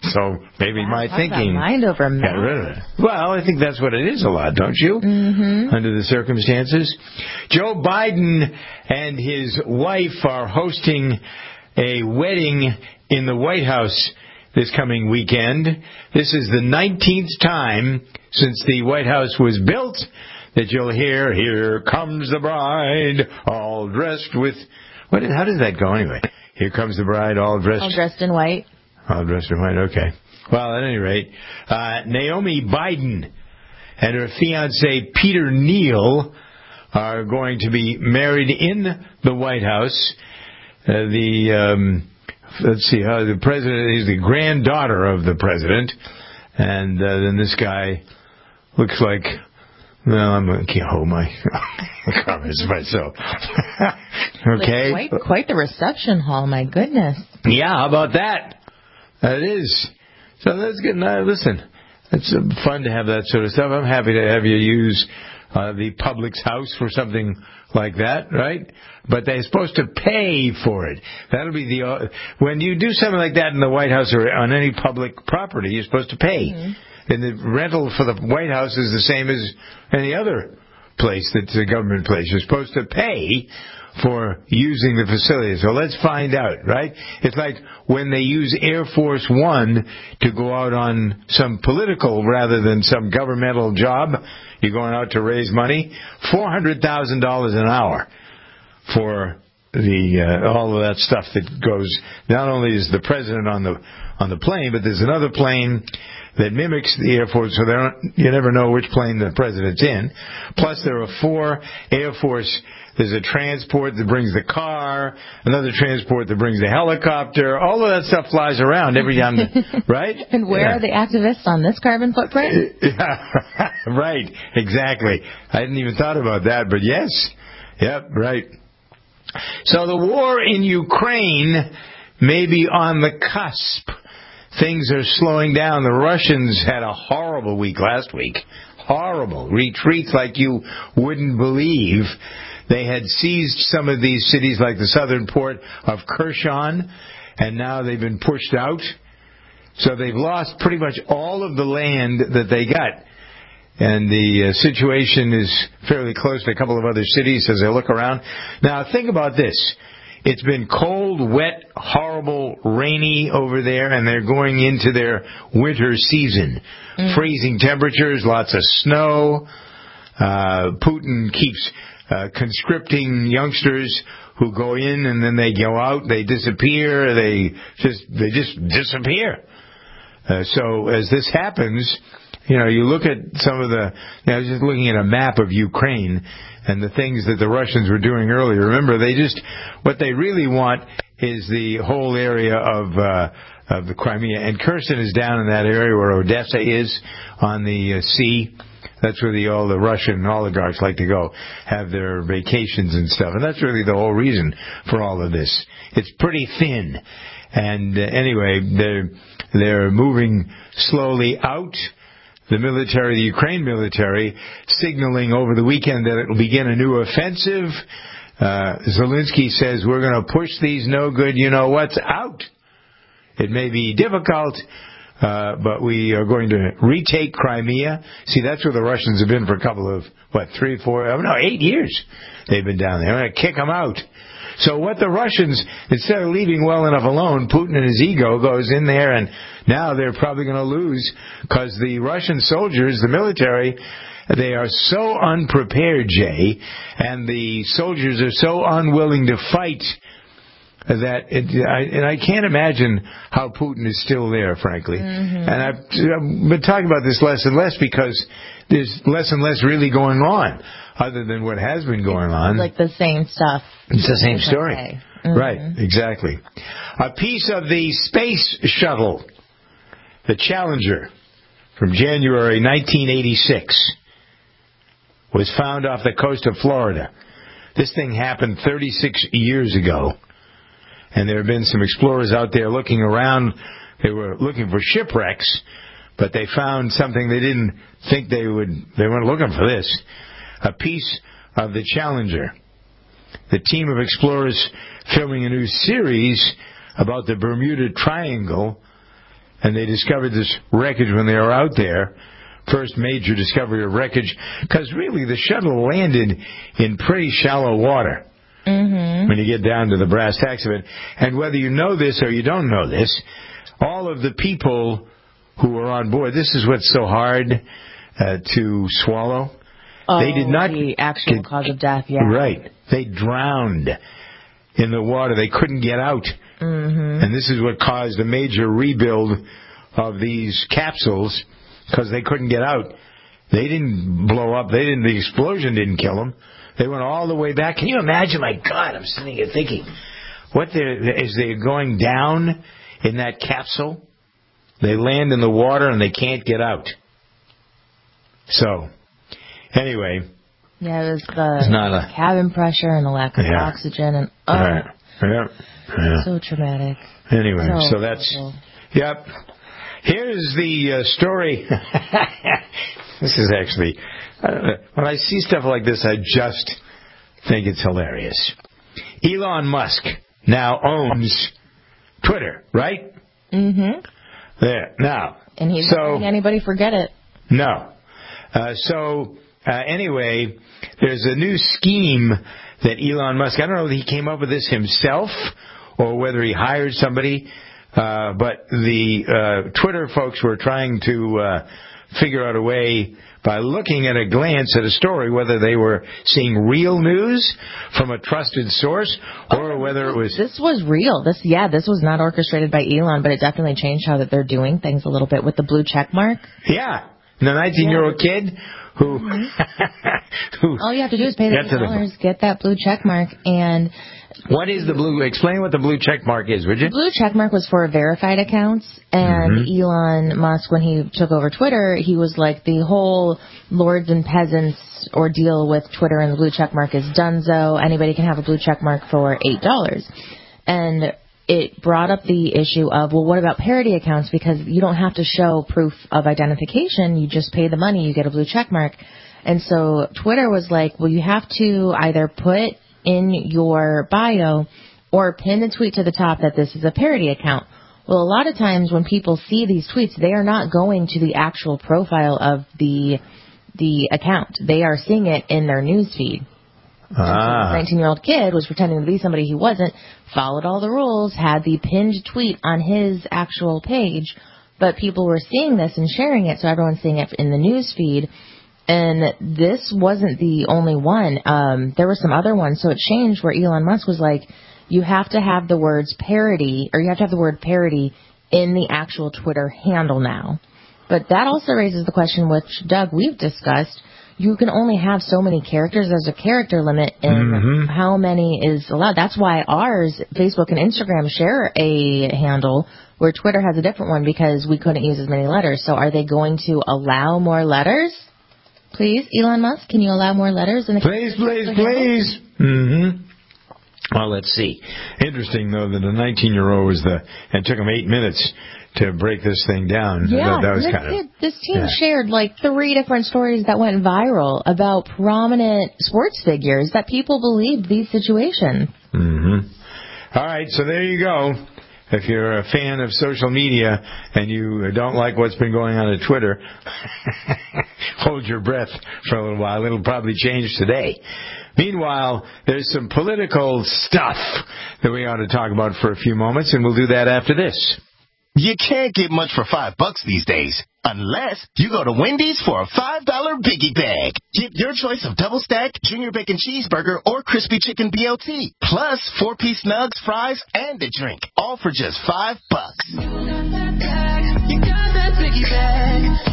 So maybe wow, my talk thinking about mind over got rid of it. Well, I think that's what it is a lot, don't you? Mm-hmm. Under the circumstances. Joe Biden and his wife are hosting a wedding in the White House this coming weekend. This is the nineteenth time since the White House was built that you'll hear, "Here comes the bride, all dressed with..." What? How does that go anyway? Here comes the bride, all dressed... All dressed in white. All dressed in white, okay. Well, at any rate, uh, Naomi Biden and her fiancé Peter Neal are going to be married in the White House. Uh, the... Um, Let's see, uh, the president is the granddaughter of the president, and uh, then this guy looks like, well, I'm going to hold my comments myself. Okay. Like quite, quite the reception hall, my goodness. Yeah, how about that? That is. So that's good. Now, listen, it's uh, fun to have that sort of stuff. I'm happy to have you use uh, the public's house for something like that, right? But they're supposed to pay for it. That'll be the uh, when you do something like that in the White House or on any public property, you're supposed to pay. Mm-hmm. And the rental for the White House is the same as any other place that's a government place. You're supposed to pay for using the facilities. So let's find out, right? It's like when they use Air Force One to go out on some political rather than some governmental job. You're going out to raise money. four hundred thousand dollars an hour for the uh, all of that stuff that goes. Not only is the president on the on the plane, but there's another plane that mimics the Air Force, so they don't, you never know which plane the president's in. Plus, there are four Air Force. There's a transport that brings the car, another transport that brings the helicopter. All of that stuff flies around every time, right? And where yeah. are the activists on this carbon footprint? Yeah, right, exactly. I hadn't even thought about that, but yes. Yep, right. So the war in Ukraine may be on the cusp. Things are slowing down. The Russians had a horrible week last week. Horrible. Retreats like you wouldn't believe. They had seized some of these cities like the southern port of Kherson, and now they've been pushed out. So they've lost pretty much all of the land that they got. And the uh, situation is fairly close to a couple of other cities as they look around. Now, think about this. It's been cold, wet, horrible, rainy over there, and they're going into their winter season. Mm. Freezing temperatures, lots of snow. Uh, Putin keeps uh, conscripting youngsters who go in and then they go out, they disappear, they just they just disappear. Uh, so as this happens, you know, you look at some of the, you know, I was just looking at a map of Ukraine and the things that the Russians were doing earlier. Remember, they just, what they really want is the whole area of, uh, of the Crimea. And Kherson is down in that area where Odessa is on the uh, sea. That's where the, all the Russian oligarchs like to go have their vacations and stuff. And that's really the whole reason for all of this. It's pretty thin. And uh, anyway, they're, they're moving slowly out. The military, the Ukraine military, signaling over the weekend that it will begin a new offensive. Uh, Zelensky says, we're going to push these no-good you-know-whats out. It may be difficult, uh, but we are going to retake Crimea. See, that's where the Russians have been for a couple of, what, three, four, oh, no, eight years they've been down there. We're going to kick them out. So what the Russians, instead of leaving well enough alone, Putin and his ego goes in there, and now they're probably going to lose because the Russian soldiers, the military, they are so unprepared, Jay, and the soldiers are so unwilling to fight that it, I, and I can't imagine how Putin is still there, frankly. Mm-hmm. And I've, I've been talking about this less and less because there's less and less really going on, other than what has been going on. It's like the same stuff. It's the same story. Mm-hmm. Right, exactly. A piece of the space shuttle, the Challenger, from January nineteen eighty-six, was found off the coast of Florida. This thing happened thirty-six years ago. And there have been some explorers out there looking around. They were looking for shipwrecks, but they found something they didn't think they would. They weren't looking for this. A piece of the Challenger. The team of explorers filming a new series about the Bermuda Triangle and they discovered this wreckage when they were out there. First major discovery of wreckage, because really the shuttle landed in pretty shallow water. Mm-hmm. When you get down to the brass tacks of it. And whether you know this or you don't know this, all of the people who were on board, this is what's so hard uh, to swallow. Oh, they did not the actual get, cause of death, yeah. Right. They drowned in the water. They couldn't get out. Mm-hmm. And this is what caused a major rebuild of these capsules, because they couldn't get out. They didn't blow up. They didn't. The explosion didn't kill them. They went all the way back. Can you imagine? My God, I'm sitting here thinking, what they're, is they're going down in that capsule? They land in the water and they can't get out. So, anyway. Yeah, it was the it's not a, cabin pressure and the lack of yeah. oxygen. and oh, right. yeah. Yeah. So traumatic. Anyway, so, so that's, awful. Yep. Here's the uh, story. This is actually, I don't know, when I see stuff like this, I just think it's hilarious. Elon Musk now owns Twitter, right? Mm-hmm. There. Now. And he's so, not letting anybody forget it. No. Uh, so, uh, anyway, there's a new scheme that Elon Musk, I don't know if he came up with this himself or whether he hired somebody, uh, but the uh, Twitter folks were trying to uh, figure out a way by looking at a glance at a story whether they were seeing real news from a trusted source or oh, whether it was... This was real. This, yeah, this was not orchestrated by Elon, but it definitely changed how that they're doing things a little bit with the blue check mark. Yeah. The nineteen-year-old yeah. kid who, who... All you have to do is pay the eight dollars, get that blue check mark, and... What is the blue... Explain what the blue check mark is, would you? The blue check mark was for verified accounts, and mm-hmm. Elon Musk, when he took over Twitter, he was like, the whole lords and peasants ordeal with Twitter and the blue check mark is donezo. Anybody can have a blue check mark for eight dollars. And it brought up the issue of, well, what about parody accounts? Because you don't have to show proof of identification. You just pay the money, you get a blue check mark. And so Twitter was like, well, you have to either put in your bio or pin the tweet to the top that this is a parody account. Well, a lot of times when people see these tweets, they are not going to the actual profile of the the account. They are seeing it in their news feed. Ah. So this nineteen-year-old kid was pretending to be somebody he wasn't, followed all the rules, had the pinned tweet on his actual page, but people were seeing this and sharing it, so everyone's seeing it in the news feed. And this wasn't the only one. Um, there were some other ones. So it changed where Elon Musk was like, you have to have the words parody, or you have to have the word parody in the actual Twitter handle now. But that also raises the question, which, Doug, we've discussed. You can only have so many characters. There's a character limit in mm-hmm. how many is allowed. That's why ours, Facebook and Instagram, share a handle where Twitter has a different one because we couldn't use as many letters. So are they going to allow more letters? Please, Elon Musk, can you allow more letters in the Please, please, please. Mm-hmm. Well, let's see. Interesting, though, that a nineteen-year-old was the, and it took him eight minutes to break this thing down. Yeah, that, that was this, kind of, kid, this team yeah. shared like three different stories that went viral about prominent sports figures that people believed these situations. Mm-hmm. All right, so there you go. If you're a fan of social media and you don't like what's been going on at Twitter, hold your breath for a little while. It'll probably change today. Meanwhile, there's some political stuff that we ought to talk about for a few moments, and we'll do that after this. You can't get much for five bucks these days, unless you go to Wendy's for a five dollar Biggie Bag. Get your choice of double stack, junior bacon cheeseburger, or crispy chicken B L T, plus four-piece nugs, fries, and a drink, all for just five bucks. You got that Biggie Bag.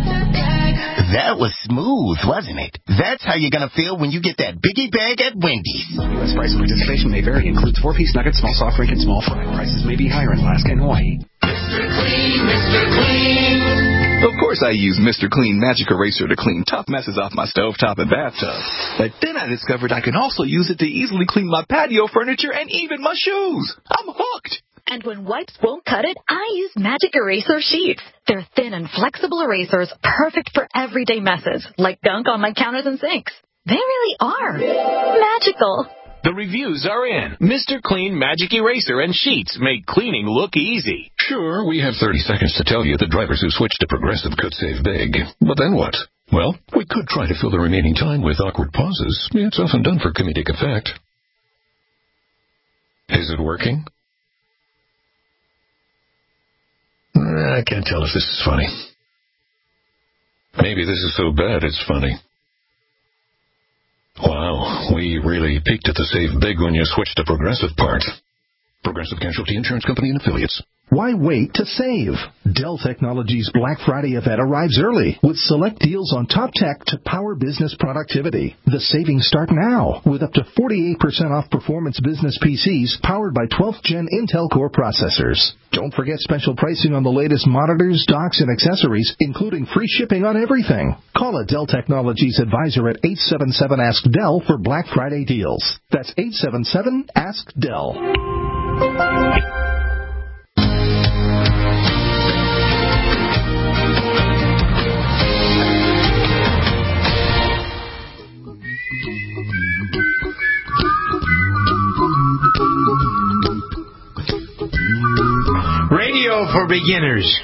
That was smooth, wasn't it? That's how you're going to feel when you get that Biggie Bag at Wendy's. U S price and participation may vary. Includes four-piece nuggets, small soft drink, and small fry. Prices may be higher in Alaska and Hawaii. Mister Clean, Mister Clean. Of course I use Mister Clean Magic Eraser to clean tough messes off my stovetop and bathtub. But then I discovered I can also use it to easily clean my patio furniture and even my shoes. I'm hooked. And when wipes won't cut it, I use Magic Eraser Sheets. They're thin and flexible erasers, perfect for everyday messes, like gunk on my counters and sinks. They really are magical. The reviews are in. Mister Clean Magic Eraser and Sheets make cleaning look easy. Sure, we have thirty seconds to tell you that drivers who switch to Progressive could save big. But then what? Well, we could try to fill the remaining time with awkward pauses. It's often done for comedic effect. Is it working? I can't tell if this is funny. Maybe this is so bad it's funny. Wow, we really peaked at the save big when you switch to Progressive part. Progressive Casualty Insurance Company and Affiliates. Why wait to save? Dell Technologies Black Friday event arrives early with select deals on top tech to power business productivity. The savings start now with up to forty-eight percent off performance business P Cs powered by twelfth gen Intel Core processors. Don't forget special pricing on the latest monitors, docks, and accessories, including free shipping on everything. Call a Dell Technologies advisor at eight seven seven ask Dell for Black Friday deals. That's eight seven seven ask Dell. Radio for beginners.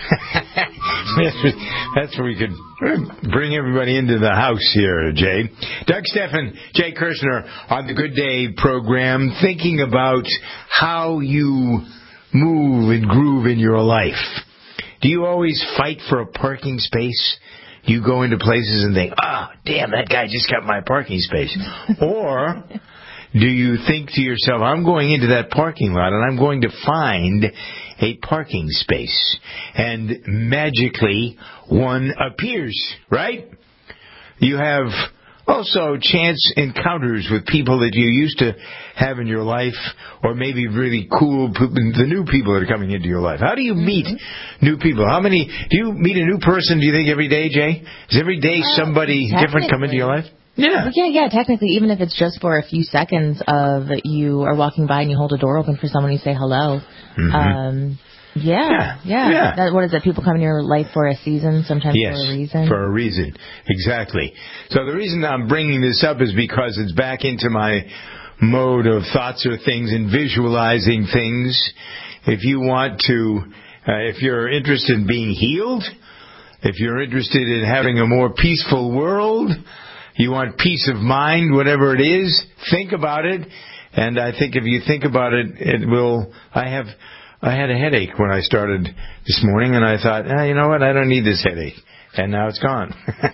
That's where we could bring everybody into the house here, Jay. Doug Steffen, Jay Kirshner on the Good Day program, thinking about how you move and groove in your life. Do you always fight for a parking space? You go into places and think, oh, damn, that guy just got my parking space. Or do you think to yourself, I'm going into that parking lot and I'm going to find a parking space, and magically one appears, right? You have also chance encounters with people that you used to have in your life, or maybe really cool, the new people that are coming into your life. How do you meet mm-hmm. new people? How many, do you meet a new person, do you think, every day, Jay? Is every day somebody uh, different come into your life? Yeah. Yeah, yeah, technically, even if it's just for a few seconds of you are walking by and you hold a door open for someone, you say hello. Mm-hmm. Um, yeah, yeah. yeah. yeah. That, what is it? People come in your life for a season, sometimes yes, for a reason. for a reason. Exactly. So the reason I'm bringing this up is because it's back into my mode of thoughts or things and visualizing things. If you want to, uh, if you're interested in being healed, if you're interested in having a more peaceful world, you want peace of mind, whatever it is, think about it. And I think if you think about it, it will, I have, I had a headache when I started this morning, and I thought, eh, you know what, I don't need this headache. And now it's gone.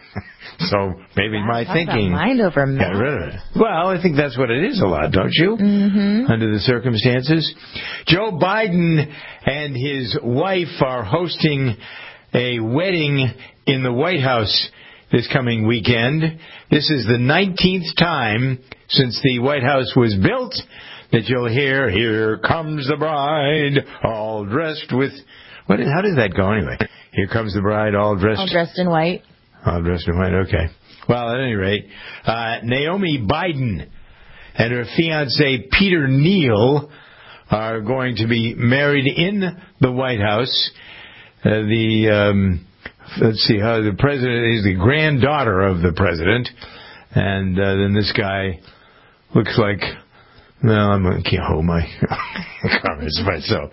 So maybe wow, my thinking mind over got rid of it. Well, I think that's what it is a lot, don't you? Mm-hmm. Under the circumstances. Joe Biden and his wife are hosting a wedding in the White House this coming weekend. This is the nineteenth time since the White House was built that you'll hear, "Here comes the bride, all dressed with..." What? How does that go anyway? Here comes the bride, all dressed... All dressed in white. All dressed in white, okay. Well, at any rate, uh, Naomi Biden and her fiancé, Peter Neal, are going to be married in the White House. Uh, the... Um, Let's see, how the president is the granddaughter of the president, and uh, then this guy looks like, well, I'm I can't hold my comments myself.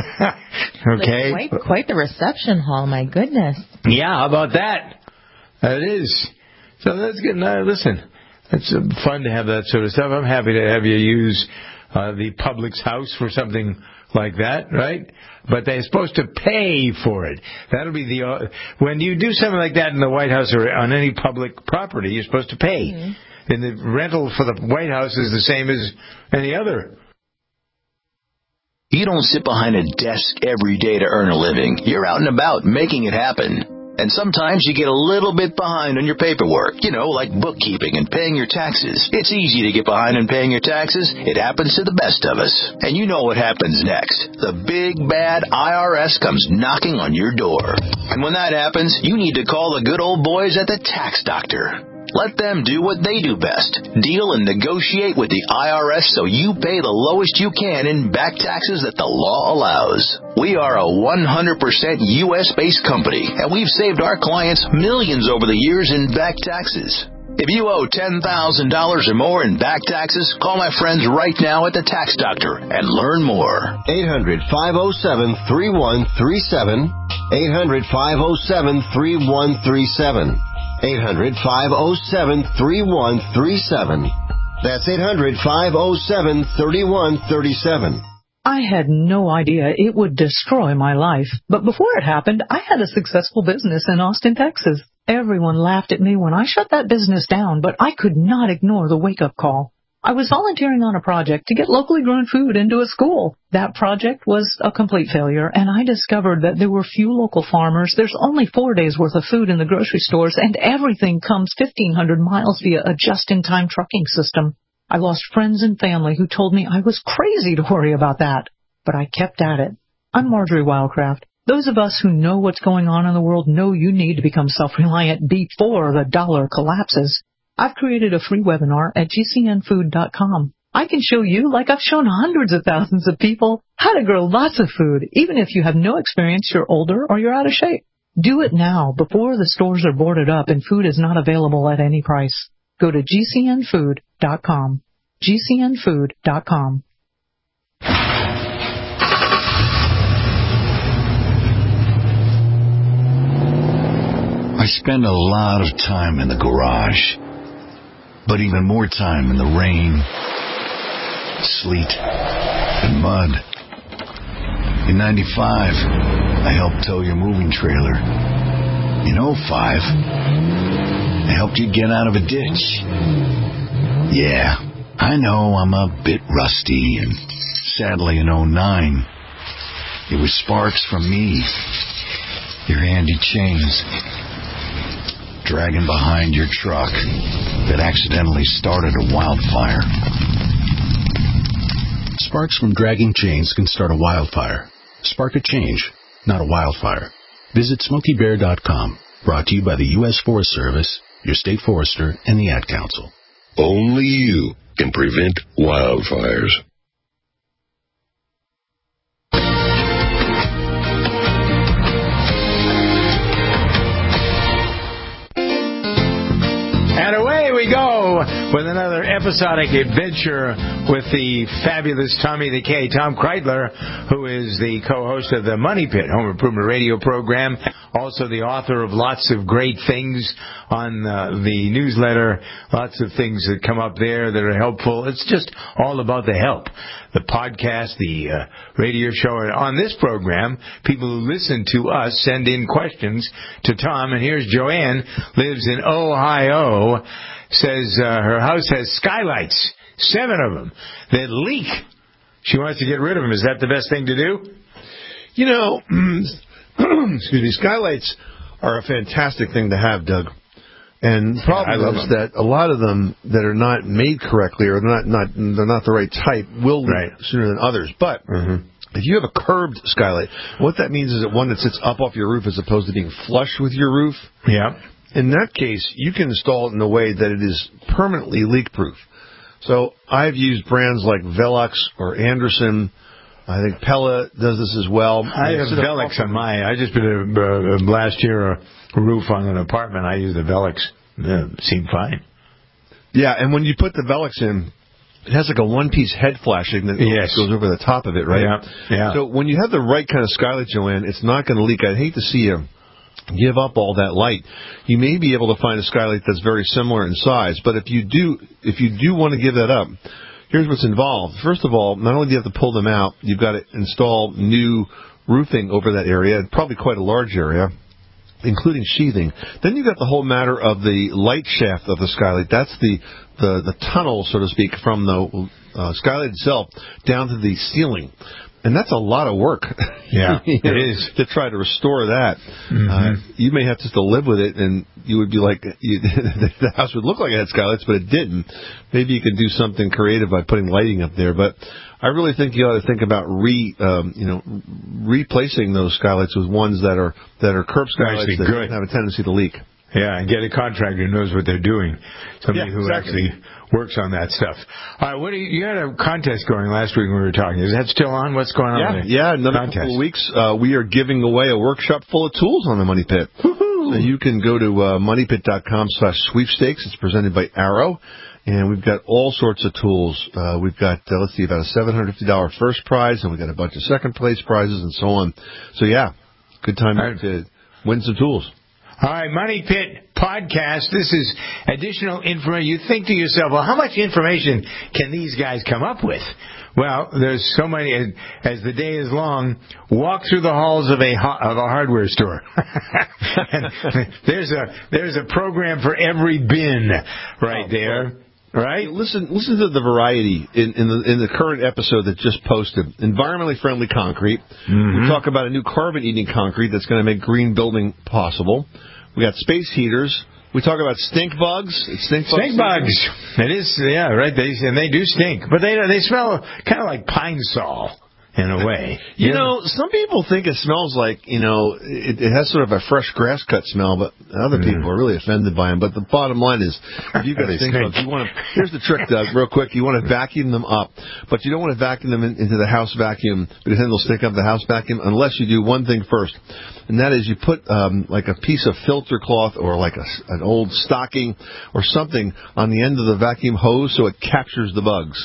Okay, like quite, quite the reception hall, my goodness. Yeah, how about that? It is. So that's good. Now, listen, it's uh, fun to have that sort of stuff. I'm happy to have you use uh, the Publix house for something like that, right? But they're supposed to pay for it. That'll be the uh, when you do something like that in the White House or on any public property, you're supposed to pay. Mm-hmm. And the rental for the White House is the same as any other. You don't sit behind a desk every day to earn a living. You're out and about making it happen. And sometimes you get a little bit behind on your paperwork, you know, like bookkeeping and paying your taxes. It's easy to get behind on paying your taxes. It happens to the best of us. And you know what happens next. The big, bad I R S comes knocking on your door. And when that happens, you need to call the good old boys at the Tax Doctor. Let them do what they do best. Deal and negotiate with the I R S so you pay the lowest you can in back taxes that the law allows. We are a one hundred percent U S based company, and we've saved our clients millions over the years in back taxes. If you owe ten thousand dollars or more in back taxes, call my friends right now at the Tax Doctor and learn more. eight hundred, five oh seven, three one three seven. eight hundred, five oh seven, three one three seven. eight hundred, five oh seven, three one three seven. That's eight hundred, five oh seven, three one three seven. I had no idea it would destroy my life. But before it happened, I had a successful business in Austin, Texas. Everyone laughed at me when I shut that business down, but I could not ignore the wake-up call. I was volunteering on a project to get locally grown food into a school. That project was a complete failure, and I discovered that there were few local farmers. There's only four days' worth of food in the grocery stores, and everything comes fifteen hundred miles via a just-in-time trucking system. I lost friends and family who told me I was crazy to worry about that, but I kept at it. I'm Marjorie Wildcraft. Those of us who know what's going on in the world know you need to become self-reliant before the dollar collapses. I've created a free webinar at G C N food dot com. I can show you, like I've shown hundreds of thousands of people, how to grow lots of food, even if you have no experience, you're older, or you're out of shape. Do it now, before the stores are boarded up and food is not available at any price. Go to G C N food dot com. G C N food dot com. I spend a lot of time in the garage, but even more time in the rain, sleet, and mud. In ninety-five, I helped tow your moving trailer. In oh five, I helped you get out of a ditch. Yeah, I know I'm a bit rusty, and sadly in oh nine, it was sparks from me, your handy chains, dragging behind your truck that accidentally started a wildfire. Sparks from dragging chains can start a wildfire. Spark a change, not a wildfire. Visit Smokey Bear dot com. Brought to you by the U S Forest Service, your state forester, and the Ad Council. Only you can prevent wildfires. And away we go with another episodic adventure with the fabulous Tommy the K, Tom Kreidler, who is the co-host of the Money Pit Home Improvement Radio program, also the author of lots of great things on uh, the newsletter, lots of things that come up there that are helpful. It's just all about the help. The podcast, the uh, radio show. And on this program, people who listen to us send in questions to Tom. And here's Joanne, lives in Ohio, says uh, her house has skylights, seven of them, that leak. She wants to get rid of them. Is that the best thing to do? You know, excuse me, skylights are a fantastic thing to have, Doug. And the problem yeah, is that a lot of them that are not made correctly or they're not, not they're not the right type will leak right. sooner than others. But mm-hmm. if you have a curved skylight, what that means is that one that sits up off your roof as opposed to being flush with your roof. Yeah. In that case, you can install it in a way that it is permanently leak-proof. So I've used brands like Velux or Anderson. I think Pella does this as well. I have Velux on mine. I just did a, uh, last year a roof on an apartment. I used the Velux. It seemed fine. Yeah, and when you put the Velux in, it has like a one-piece head flashing that yes. goes over the top of it, right? Yeah, yeah. So when you have the right kind of skylight, Joanne, it's not going to leak. I'd hate to see you give up all that light. You may be able to find a skylight that's very similar in size, but if you do, if you do want to give that up, here's what's involved. First of all, not only do you have to pull them out, you've got to install new roofing over that area, probably quite a large area, including sheathing. Then you've got the whole matter of the light shaft of the skylight. That's the the, the tunnel, so to speak, from the uh, skylight itself down to the ceiling. And that's a lot of work. Yeah, you know, it is. To try to restore that. Mm-hmm. Uh, you may have just to live with it, and you would be like, you, the house would look like it had skylights, but it didn't. Maybe you could do something creative by putting lighting up there. But I really think you ought to think about re, um, you know, replacing those skylights with ones that are that are curb skylights actually that good. have a tendency to leak. Yeah, and get a contractor who knows what they're doing. Somebody yeah, who exactly. actually works on that stuff. All right, what do you, you had a contest going last week when we were talking. Is that still on? What's going on yeah, with it? Yeah, another contest. couple of weeks, uh, we are giving away a workshop full of tools on the Money Pit. Woo-hoo. you can go to uh, moneypit.com slash sweepstakes. It's presented by Arrow. And we've got all sorts of tools. Uh, we've got, uh, let's see, about a seven hundred fifty dollars first prize, and we've got a bunch of second place prizes and so on. So, yeah, good time right. to win some tools. All right, Money Pit Podcast. This is additional information. You think to yourself, well, how much information can these guys come up with? Well, there's so many. As the day is long, walk through the halls of a of a hardware store. And there's a there's a program for every bin right oh, there. Right. Listen, listen to the variety in, in the in the current episode that just posted. Environmentally friendly concrete. Mm-hmm. We talk about a new carbon-eating concrete that's going to make green building possible. We got space heaters. We talk about stink bugs. It's stink bugs. Stink bugs. It is, yeah, right. They and they do stink, but they they smell kind of like pine sol. In a way. You yeah. know, some people think it smells like, you know, it, it has sort of a fresh grass cut smell, but other people mm. are really offended by them. But the bottom line is, if you've got stink bugs, you want to, here's the trick, Doug, real quick. You want to vacuum them up, but you don't want to vacuum them in, into the house vacuum, because then they'll stink up the house vacuum, unless you do one thing first. And that is you put um, like a piece of filter cloth or like a, an old stocking or something on the end of the vacuum hose so it captures the bugs.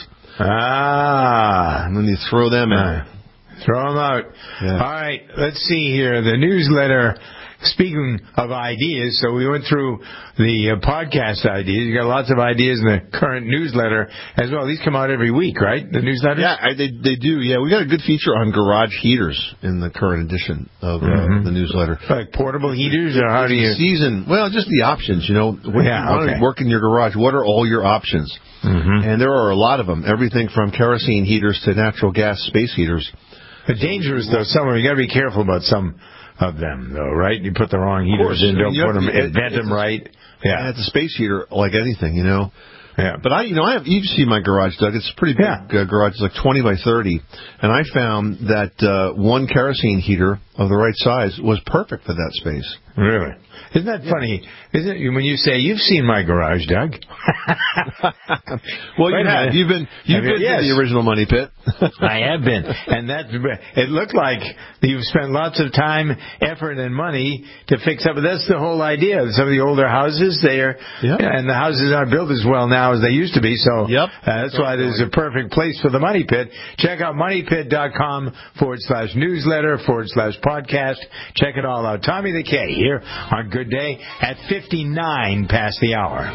Ah. And then you throw them in. Uh, throw them out. Yeah. All right, let's see here. The newsletter, speaking of ideas, so we went through the uh, podcast ideas. You got lots of ideas in the current newsletter as well. These come out every week, right? The newsletters? Yeah, I, they, they do. Yeah, we got a good feature on garage heaters in the current edition of uh, mm-hmm. the newsletter. Like portable heaters, or how do you... Season, well, just the options, you know. When yeah, you want okay. to work in your garage, what are all your options? Mm-hmm. And there are a lot of them. Everything from kerosene heaters to natural gas space heaters. But dangerous, though. Some you got to be careful about some of them, though, right? You put the wrong heaters in, don't I mean, put them, to, invent them right. Yeah, it's a space heater like anything, you know. Yeah, but I, you know, I have. You've seen my garage, Doug. It's a pretty big yeah. uh, garage. It's like twenty by thirty, and I found that uh, one kerosene heater of the right size was perfect for that space. Really? Isn't that yeah. funny? Isn't it when you say you've seen my garage, Doug? Well, you have. You've been you've been yes. to the original Money Pit. I have been, and that it looked like you've spent lots of time, effort, and money to fix up. But that's the whole idea. Some of the older houses, they are, yep. and the houses aren't built as well now as they used to be. So yep. uh, that's why there's a perfect place for the Money Pit. Check out moneypit.com forward slash newsletter forward slash podcast. Check it all out. Tommy the K here on Good Day at fifty-nine past the hour.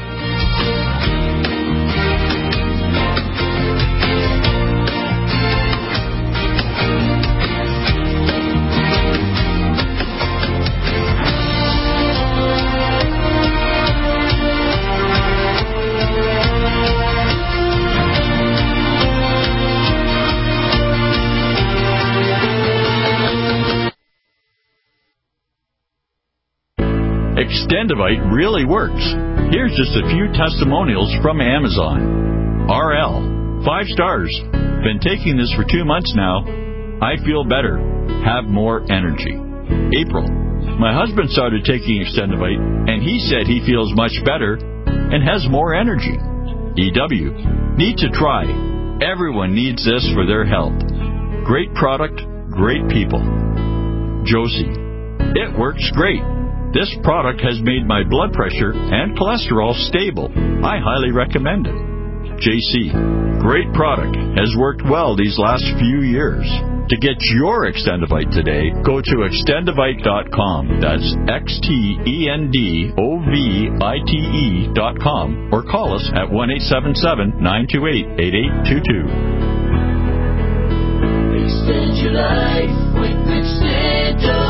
Extendivite really works. Here's just a few testimonials from Amazon. R L, five stars. Been taking this for two months now. I feel better. Have more energy. April, my husband started taking Extendivite, and he said he feels much better and has more energy. E W, need to try. Everyone needs this for their health. Great product, great people. Josie, it works great. This product has made my blood pressure and cholesterol stable. I highly recommend it. J C, great product. Has worked well these last few years. To get your Extendivite today, go to extendivite dot com. That's X T E N D O V I T E dot com. Or call us at one eight seven seven, nine two eight, eight eight two two. Extend your life with Extendivite.